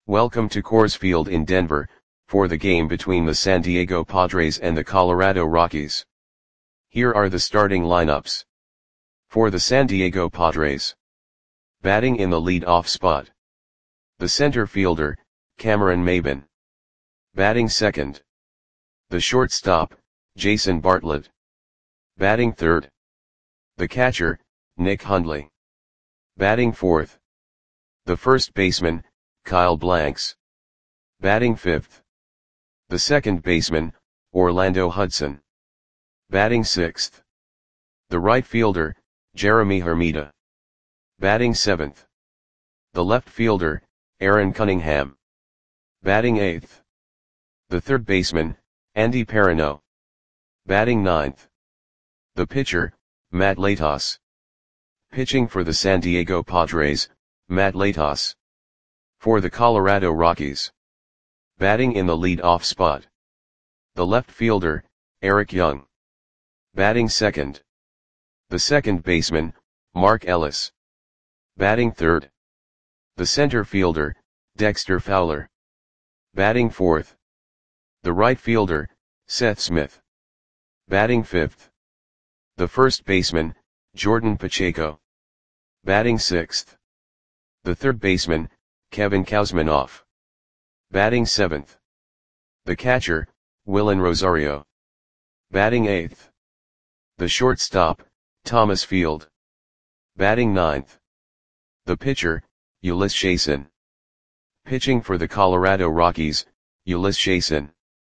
Welcome to Coors Field in Denver, for the game between the San Diego Padres and the Colorado Rockies. Here are the starting lineups. For the San Diego Padres. Batting in the lead-off spot. The center fielder, Cameron Maybin. Batting second. The shortstop, Jason Bartlett. Batting third. The catcher, Nick Hundley. Batting fourth. The first baseman, Kyle Blanks. Batting fifth. The second baseman, Orlando Hudson. Batting sixth. The right fielder, Jeremy Hermida. Batting seventh. The left fielder, Aaron Cunningham. Batting eighth. The third baseman, Andy Perino. Batting ninth. The pitcher, Matt Latos. Pitching for the San Diego Padres, Matt Latos. For the Colorado Rockies. Batting in the lead-off spot. The left fielder, Eric Young. Batting second. The second baseman, Mark Ellis. Batting third. The center fielder, Dexter Fowler. Batting fourth. The right fielder, Seth Smith. Batting fifth. The first baseman, Jordan Pacheco. Batting sixth. The third baseman, Kevin Kuzminoff. Batting seventh. The catcher, Willen Rosario. Batting eighth. The shortstop, Thomas Field. Batting ninth. The pitcher, Ulyss Chasin. Pitching for the Colorado Rockies, Ulyss Chasin.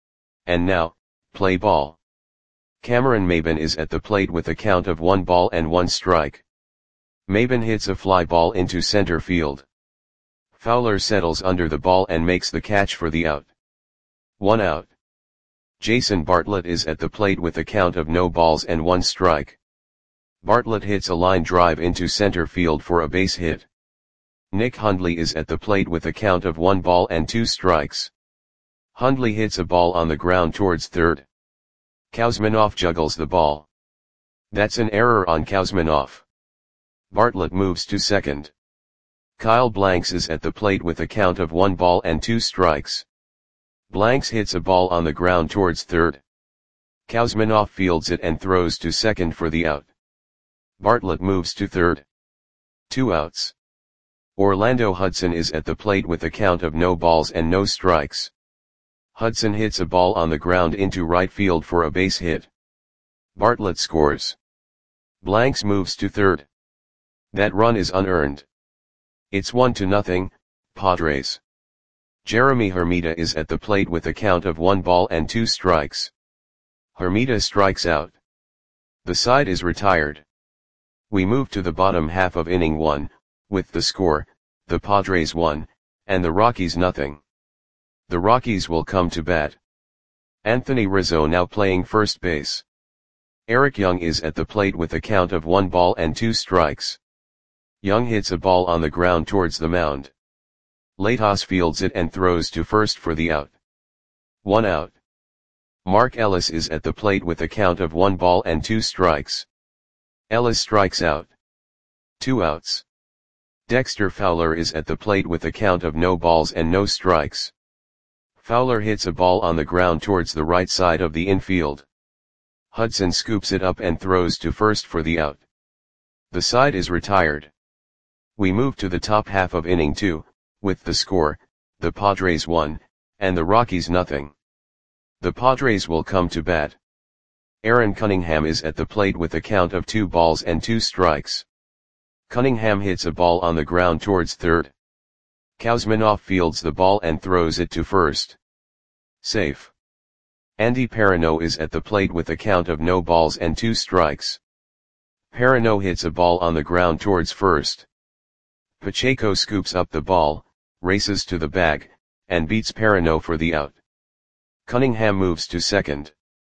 And now, play ball. Cameron Maybin is at the plate with a count of 1 ball and 1 strike. Maybin hits a fly ball into center field. Fowler settles under the ball and makes the catch for the out. 1 out. Jason Bartlett is at the plate with a count of no balls and 1 strike. Bartlett hits a line drive into center field for a base hit. Nick Hundley is at the plate with a count of 1 ball and 2 strikes. Hundley hits a ball on the ground towards third. Kuzminoff juggles the ball. That's an error on Kuzminoff. Bartlett moves to second. Kyle Blanks is at the plate with a count of 1 ball and 2 strikes. Blanks hits a ball on the ground towards third. Kuzminoff fields it and throws to second for the out. Bartlett moves to third. 2 outs. Orlando Hudson is at the plate with a count of no balls and no strikes. Hudson hits a ball on the ground into right field for a base hit. Bartlett scores. Blanks moves to third. That run is unearned. It's 1-0, Padres. Jeremy Hermida is at the plate with a count of 1 ball and 2 strikes. Hermida strikes out. The side is retired. We move to the bottom half of inning 1, with the score, the Padres 1, and the Rockies 0. The Rockies will come to bat. Anthony Rizzo now playing first base. Eric Young is at the plate with a count of 1 ball and 2 strikes. Young hits a ball on the ground towards the mound. Latos fields it and throws to first for the out. 1 out. Mark Ellis is at the plate with a count of 1 ball and 2 strikes. Ellis strikes out. 2 outs. Dexter Fowler is at the plate with a count of no balls and no strikes. Fowler hits a ball on the ground towards the right side of the infield. Hudson scoops it up and throws to first for the out. The side is retired. We move to the top half of inning 2, with the score, the Padres 1, and the Rockies 0. The Padres will come to bat. Aaron Cunningham is at the plate with a count of 2 balls and 2 strikes. Cunningham hits a ball on the ground towards third. Kuzminoff fields the ball and throws it to first. Safe. Andy Perino is at the plate with a count of no balls and 2 strikes. Perino hits a ball on the ground towards first. Pacheco scoops up the ball, races to the bag, and beats Perino for the out. Cunningham moves to second.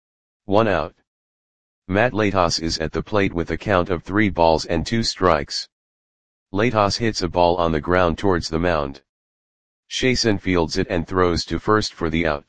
1 out. Matt Latos is at the plate with a count of 3 balls and 2 strikes. Latos hits a ball on the ground towards the mound. Chasin fields it and throws to first for the out.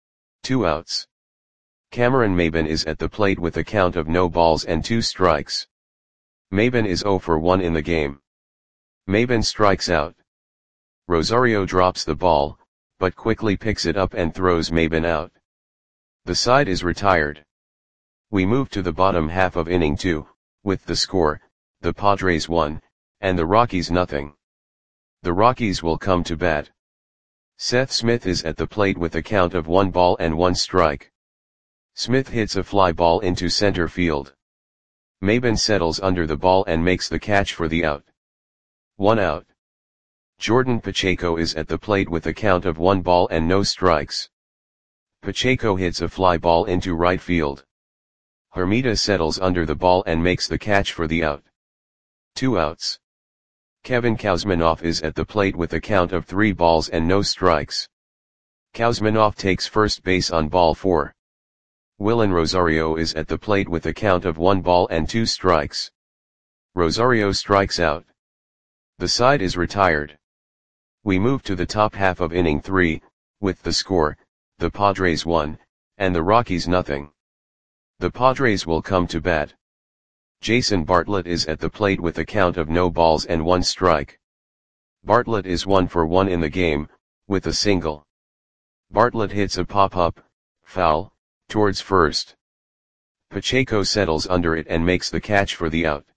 2 outs. Cameron Maybin is at the plate with a count of no balls and 2 strikes. Maybin is 0 for 1 in the game. Maybin strikes out. Rosario drops the ball, but quickly picks it up and throws Mabin out. The side is retired. We move to the bottom half of inning 2, with the score, the Padres 1, and the Rockies nothing. The Rockies will come to bat. Seth Smith is at the plate with a count of 1 ball and 1 strike. Smith hits a fly ball into center field. Mabin settles under the ball and makes the catch for the out. 1 out. Jordan Pacheco is at the plate with a count of 1 ball and no strikes. Pacheco hits a fly ball into right field. Hermida settles under the ball and makes the catch for the out. 2 outs. Kevin Kouzmanoff is at the plate with a count of 3 balls and no strikes. Kouzmanoff takes first base on ball 4. Willen Rosario is at the plate with a count of 1 ball and 2 strikes. Rosario strikes out. The side is retired. We move to the top half of inning 3, with the score, the Padres 1, and the Rockies nothing. The Padres will come to bat. Jason Bartlett is at the plate with a count of no balls and 1 strike. Bartlett is 1 for 1 in the game, with a single. Bartlett hits a pop-up, foul, towards first. Pacheco settles under it and makes the catch for the out.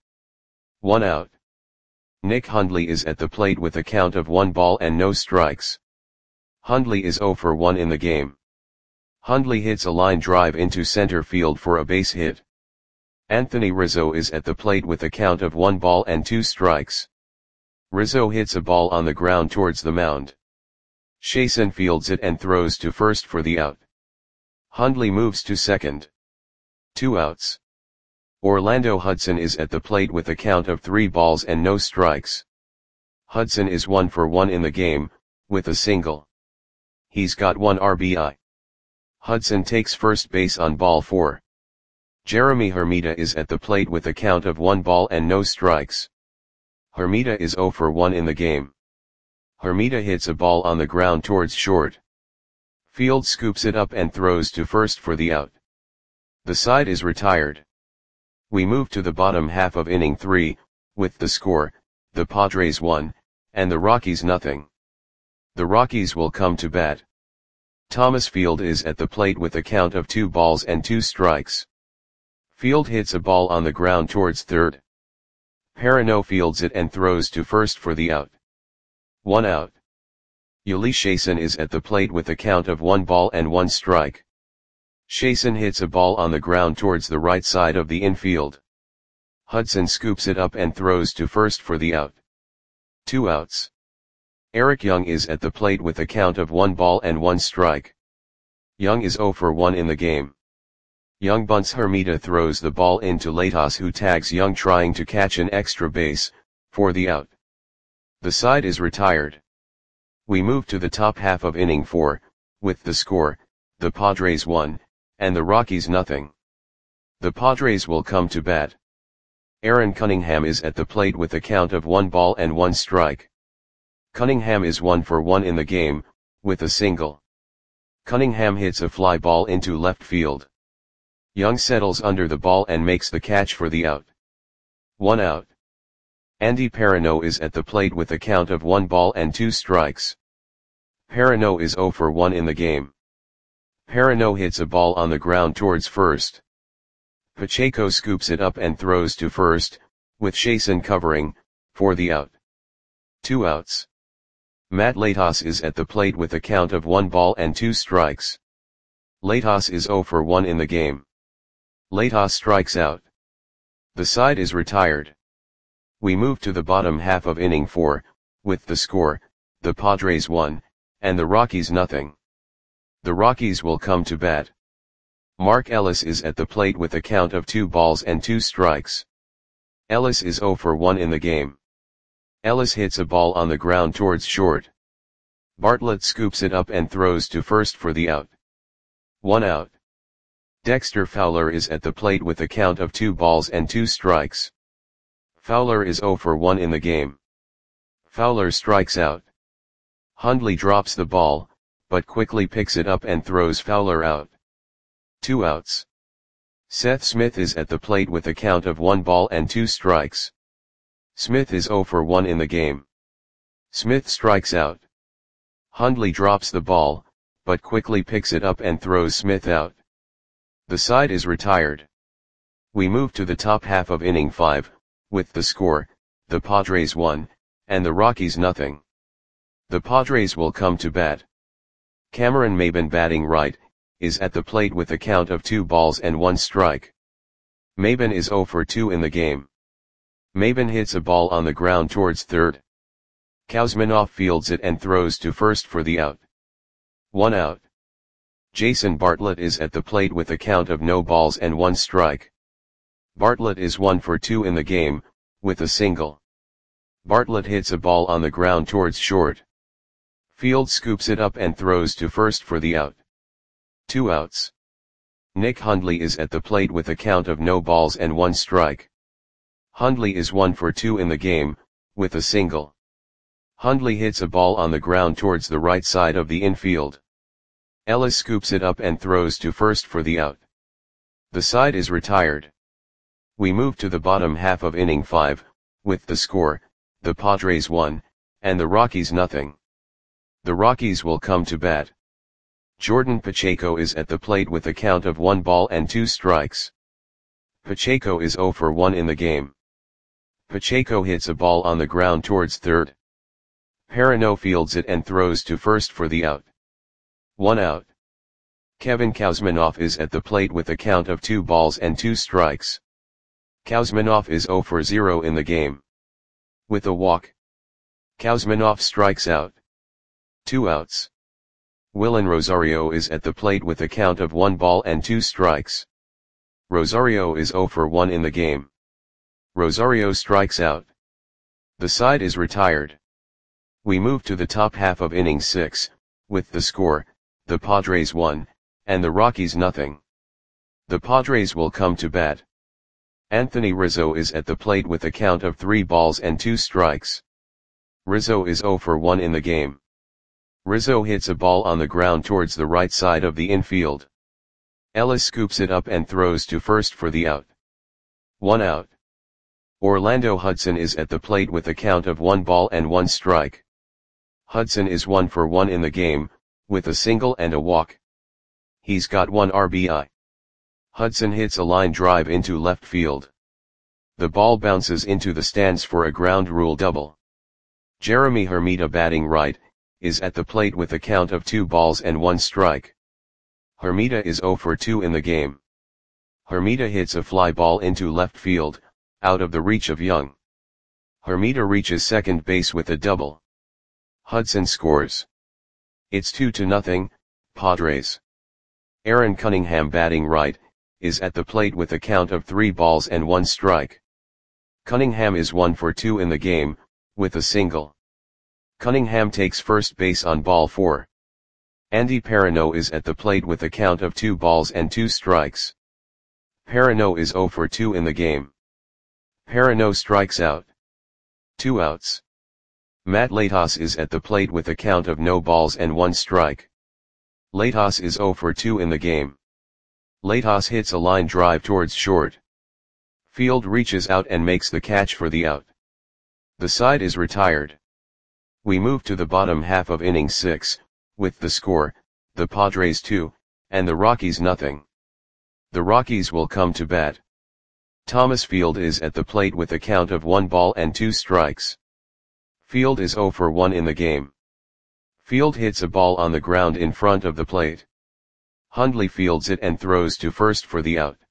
1 out. Nick Hundley is at the plate with a count of 1 ball and no strikes. Hundley is 0 for 1 in the game. Hundley hits a line drive into center field for a base hit. Anthony Rizzo is at the plate with a count of 1 ball and 2 strikes. Rizzo hits a ball on the ground towards the mound. Chasen fields it and throws to first for the out. Hundley moves to second. 2 outs. Orlando Hudson is at the plate with a count of 3 balls and no strikes. Hudson is 1 for 1 in the game, with a single. He's got 1 RBI. Hudson takes first base on ball 4. Jeremy Hermida is at the plate with a count of 1 ball and no strikes. Hermida is 0 for 1 in the game. Hermida hits a ball on the ground towards short. Field scoops it up and throws to first for the out. The side is retired. We move to the bottom half of inning 3, with the score, the Padres 1, and the Rockies nothing. The Rockies will come to bat. Thomas Field is at the plate with a count of 2 balls and 2 strikes. Field hits a ball on the ground towards third. Perino fields it and throws to first for the out. 1 out. Yuli Chasen is at the plate with a count of 1 ball and 1 strike. Chasen hits a ball on the ground towards the right side of the infield. Hudson scoops it up and throws to first for the out. 2 outs. Eric Young is at the plate with a count of 1 ball and 1 strike. Young is 0 for 1 in the game. Young bunts. Hermida throws the ball into Latos, who tags Young trying to catch an extra base, for the out. The side is retired. We move to the top half of inning 4, with the score, the Padres 1, and the Rockies nothing. The Padres will come to bat. Aaron Cunningham is at the plate with a count of 1 ball and 1 strike. Cunningham is 1 for 1 in the game, with a single. Cunningham hits a fly ball into left field. Young settles under the ball and makes the catch for the out. 1 out. Andy Perino is at the plate with a count of 1 ball and 2 strikes. Perino is 0 for 1 in the game. Perino hits a ball on the ground towards first. Pacheco scoops it up and throws to first, with Chasen covering, for the out. 2 outs. Matt Latos is at the plate with a count of 1 ball and 2 strikes. Latos is 0 for 1 in the game. Latos strikes out. The side is retired. We move to the bottom half of inning 4, with the score, the Padres 1, and the Rockies nothing. The Rockies will come to bat. Mark Ellis is at the plate with a count of 2 balls and 2 strikes. Ellis is 0 for 1 in the game. Ellis hits a ball on the ground towards short. Bartlett scoops it up and throws to first for the out. 1 out. Dexter Fowler is at the plate with a count of 2 balls and 2 strikes. Fowler is 0 for 1 in the game. Fowler strikes out. Hundley drops the ball, but quickly picks it up and throws Fowler out. 2 outs. Seth Smith is at the plate with a count of 1 ball and 2 strikes. Smith is 0 for 1 in the game. Smith strikes out. Hundley drops the ball, but quickly picks it up and throws Smith out. The side is retired. We move to the top half of inning 5, with the score, the Padres 1, and the Rockies nothing. The Padres will come to bat. Cameron Maybin, batting right, is at the plate with a count of 2 balls and 1 strike. Maybin is 0 for 2 in the game. Maybin hits a ball on the ground towards third. Kuzminoff fields it and throws to first for the out. 1 out. Jason Bartlett is at the plate with a count of no balls and 1 strike. Bartlett is 1 for 2 in the game, with a single. Bartlett hits a ball on the ground towards short. Field scoops it up and throws to first for the out. 2 outs. Nick Hundley is at the plate with a count of no balls and 1 strike. Hundley is 1 for 2 in the game, with a single. Hundley hits a ball on the ground towards the right side of the infield. Ellis scoops it up and throws to first for the out. The side is retired. We move to the bottom half of inning 5, with the score, the Padres 1, and the Rockies nothing. The Rockies will come to bat. Jordan Pacheco is at the plate with a count of 1 ball and 2 strikes. Pacheco is 0 for 1 in the game. Pacheco hits a ball on the ground towards third. Perino fields it and throws to first for the out. 1 out. Kevin Kuzminoff is at the plate with a count of 2 balls and 2 strikes. Kuzminoff is 0 for 0 in the game. With a walk, Kuzminoff strikes out. 2 outs. Willen Rosario is at the plate with a count of 1 ball and 2 strikes. Rosario is 0 for 1 in the game. Rosario strikes out. The side is retired. We move to the top half of inning 6, with the score, the Padres 1, and the Rockies nothing. The Padres will come to bat. Anthony Rizzo is at the plate with a count of 3 balls and 2 strikes. Rizzo is 0 for 1 in the game. Rizzo hits a ball on the ground towards the right side of the infield. Ellis scoops it up and throws to first for the out. 1 out. Orlando Hudson is at the plate with a count of 1 ball and 1 strike. Hudson is 1 for 1 in the game, with a single and a walk. He's got 1 RBI. Hudson hits a line drive into left field. The ball bounces into the stands for a ground rule double. Jeremy Hermida, batting right, is at the plate with a count of 2 balls and 1 strike. Hermida is 0 for 2 in the game. Hermida hits a fly ball into left field, out of the reach of Young. Hermida reaches second base with a double. Hudson scores. It's 2-0, Padres. Aaron Cunningham, batting right, is at the plate with a count of 3 balls and 1 strike. Cunningham is 1 for 2 in the game, with a single. Cunningham takes first base on ball 4. Andy Perino is at the plate with a count of 2 balls and 2 strikes. Perino is 0 for 2 in the game. Perino strikes out. 2 outs. Matt Latos is at the plate with a count of no balls and 1 strike. Latos is 0 for 2 in the game. Latos hits a line drive towards short. Field reaches out and makes the catch for the out. The side is retired. We move to the bottom half of inning 6, with the score, the Padres 2, and the Rockies nothing. The Rockies will come to bat. Thomas Field is at the plate with a count of 1 ball and 2 strikes. Field is 0 for 1 in the game. Field hits a ball on the ground in front of the plate. Hundley fields it and throws to first for the out.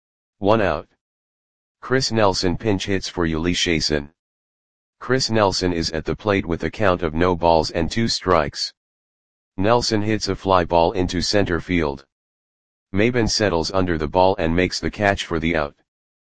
1 out. Chris Nelson pinch hits for Uli Chasin. Chris Nelson is at the plate with a count of no balls and 2 strikes. Nelson hits a fly ball into center field. Maybin settles under the ball and makes the catch for the out.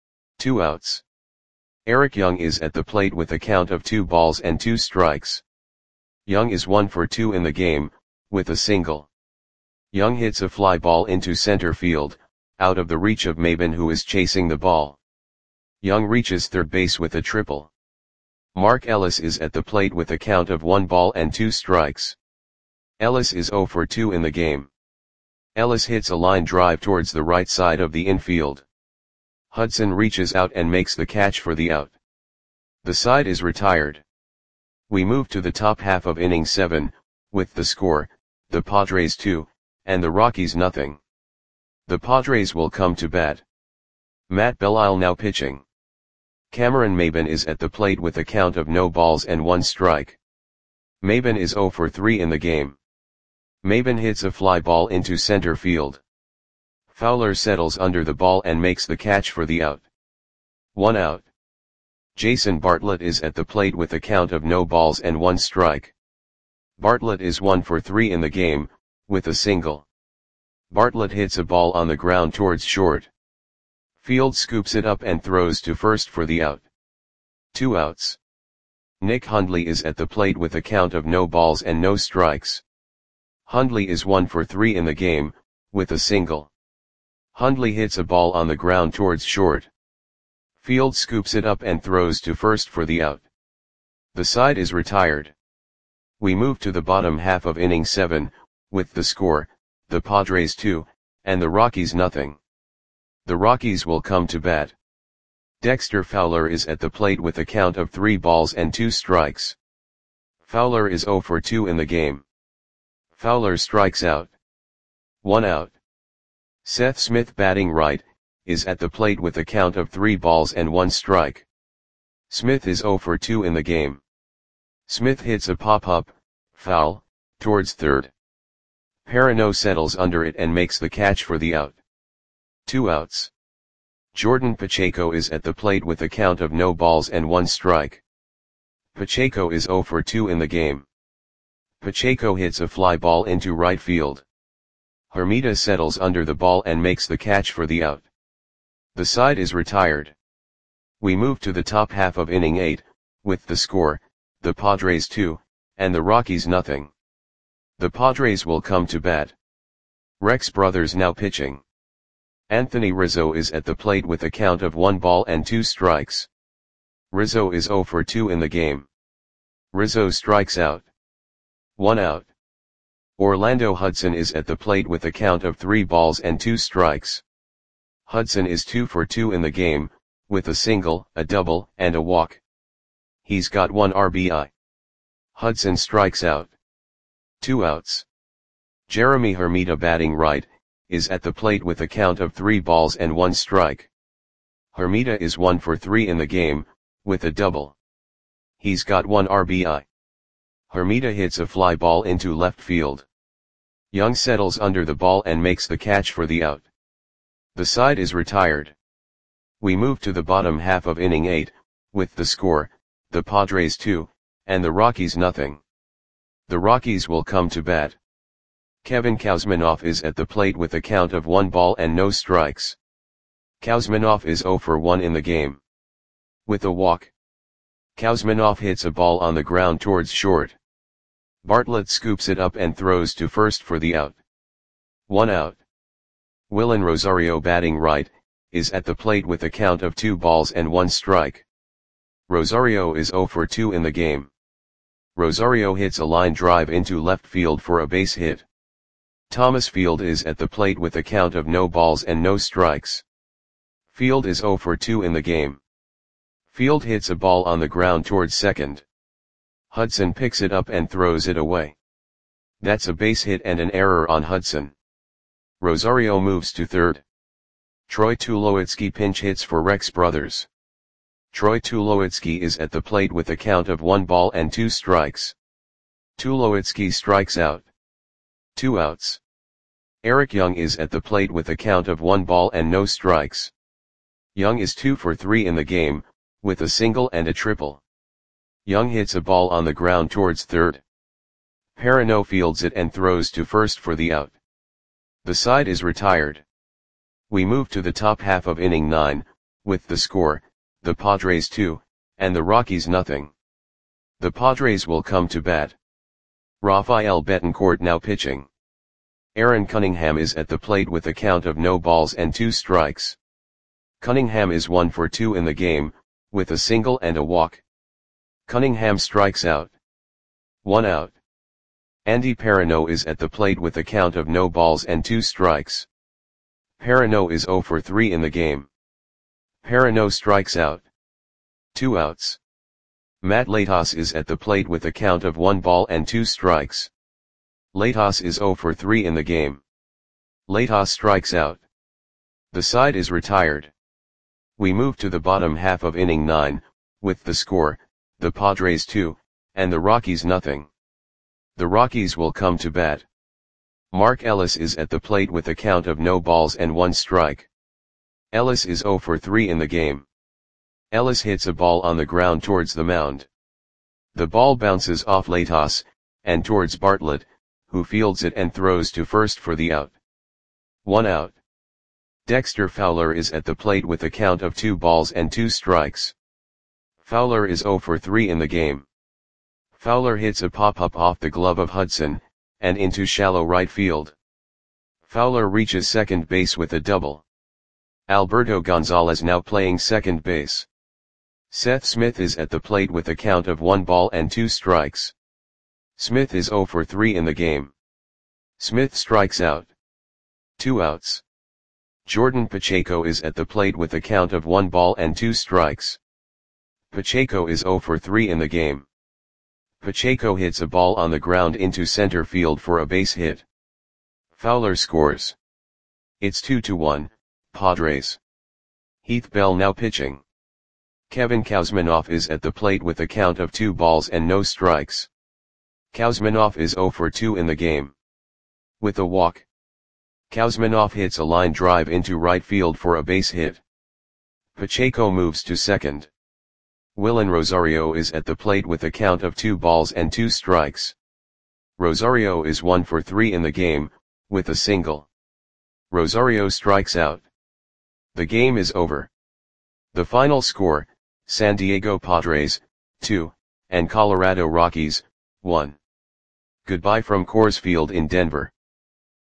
2 outs. Eric Young is at the plate with a count of 2 balls and 2 strikes. Young is 1 for 2 in the game, with a single. Young hits a fly ball into center field, out of the reach of Maybin, who is chasing the ball. Young reaches third base with a triple. Mark Ellis is at the plate with a count of 1 ball and 2 strikes. Ellis is 0 for 2 in the game. Ellis hits a line drive towards the right side of the infield. Hudson reaches out and makes the catch for the out. The side is retired. We move to the top half of inning 7, with the score, the Padres 2, and the Rockies nothing. The Padres will come to bat. Matt Belisle now pitching. Cameron Maybin is at the plate with a count of no balls and 1 strike. Maybin is 0 for 3 in the game. Maybin hits a fly ball into center field. Fowler settles under the ball and makes the catch for the out. 1 out. Jason Bartlett is at the plate with a count of no balls and 1 strike. Bartlett is 1 for 3 in the game, with a single. Bartlett hits a ball on the ground towards short. Field scoops it up and throws to first for the out. 2 outs. Nick Hundley is at the plate with a count of no balls and no strikes. Hundley is 1 for 3 in the game, with a single. Hundley hits a ball on the ground towards short. Field scoops it up and throws to first for the out. The side is retired. We move to the bottom half of inning 7, with the score, the Padres 2, and the Rockies nothing. The Rockies will come to bat. Dexter Fowler is at the plate with a count of 3 balls and 2 strikes. Fowler is 0 for 2 in the game. Fowler strikes out. 1 out. Seth Smith batting right, is at the plate with a count of 3 balls and 1 strike. Smith is 0 for 2 in the game. Smith hits a pop-up, foul, towards third. Perino settles under it and makes the catch for the out. 2 outs. Jordan Pacheco is at the plate with a count of no balls and 1 strike. Pacheco is 0 for 2 in the game. Pacheco hits a fly ball into right field. Hermida settles under the ball and makes the catch for the out. The side is retired. We move to the top half of inning 8, with the score, the Padres 2, and the Rockies nothing. The Padres will come to bat. Rex Brothers now pitching. Anthony Rizzo is at the plate with a count of 1 ball and 2 strikes. Rizzo is 0 for 2 in the game. Rizzo strikes out. 1 out. Orlando Hudson is at the plate with a count of 3 balls and 2 strikes. Hudson is 2 for 2 in the game, with a single, a double, and a walk. He's got 1 RBI. Hudson strikes out. 2 outs. Jeremy Hermida batting right, is at the plate with a count of 3 balls and 1 strike. Hermida is 1 for 3 in the game, with a double. He's got 1 RBI. Hermida hits a fly ball into left field. Young settles under the ball and makes the catch for the out. The side is retired. We move to the bottom half of inning 8, with the score, the Padres 2, and the Rockies nothing. The Rockies will come to bat. Kevin Kuzminoff is at the plate with a count of 1 ball and no strikes. Kuzminoff is 0 for 1 in the game. With a walk. Kuzminoff hits a ball on the ground towards short. Bartlett scoops it up and throws to first for the out. 1 out. Willen Rosario batting right, is at the plate with a count of 2 balls and 1 strike. Rosario is 0 for 2 in the game. Rosario hits a line drive into left field for a base hit. Thomas Field is at the plate with a count of no balls and no strikes. Field is 0 for 2 in the game. Field hits a ball on the ground towards second. Hudson picks it up and throws it away. That's a base hit and an error on Hudson. Rosario moves to third. Troy Tulowitzki pinch hits for Rex Brothers. Troy Tulowitzki is at the plate with a count of 1 ball and 2 strikes. Tulowitzki strikes out. 2 outs. Eric Young is at the plate with a count of 1 ball and no strikes. Young is 2 for 3 in the game, with a single and a triple. Young hits a ball on the ground towards third. Perino fields it and throws to first for the out. The side is retired. We move to the top half of inning 9, with the score, the Padres 2, and the Rockies nothing. The Padres will come to bat. Rafael Betancourt now pitching. Aaron Cunningham is at the plate with a count of no balls and 2 strikes. Cunningham is 1 for 2 in the game, with a single and a walk. Cunningham strikes out. 1 out. Andy Perino is at the plate with a count of no balls and 2 strikes. Perino is 0 for 3 in the game. Perino strikes out. 2 outs. Matt Latos is at the plate with a count of 1 ball and 2 strikes. Latos is 0 for 3 in the game. Latos strikes out. The side is retired. We move to the bottom half of inning 9, with the score, the Padres 2, and the Rockies nothing. The Rockies will come to bat. Mark Ellis is at the plate with a count of no balls and 1 strike. Ellis is 0 for 3 in the game. Ellis hits a ball on the ground towards the mound. The ball bounces off Latos, and towards Bartlett, who fields it and throws to first for the out. 1 out. Dexter Fowler is at the plate with a count of 2 balls and 2 strikes. Fowler is 0 for 3 in the game. Fowler hits a pop-up off the glove of Hudson, and into shallow right field. Fowler reaches second base with a double. Alberto Gonzalez now playing second base. Seth Smith is at the plate with a count of 1 ball and 2 strikes. Smith is 0 for 3 in the game. Smith strikes out. 2 outs. Jordan Pacheco is at the plate with a count of 1 ball and 2 strikes. Pacheco is 0 for 3 in the game. Pacheco hits a ball on the ground into center field for a base hit. Fowler scores. It's 2-1, Padres. Heath Bell now pitching. Kevin Kouzmanoff is at the plate with a count of 2 balls and no strikes. Kouzmanoff is 0 for 2 in the game. With a walk. Kouzmanoff hits a line drive into right field for a base hit. Pacheco moves to second. Willen Rosario is at the plate with a count of 2 balls and 2 strikes. Rosario is 1 for 3 in the game, with a single. Rosario strikes out. The game is over. The final score, San Diego Padres, 2, and Colorado Rockies, 1. Goodbye from Coors Field in Denver.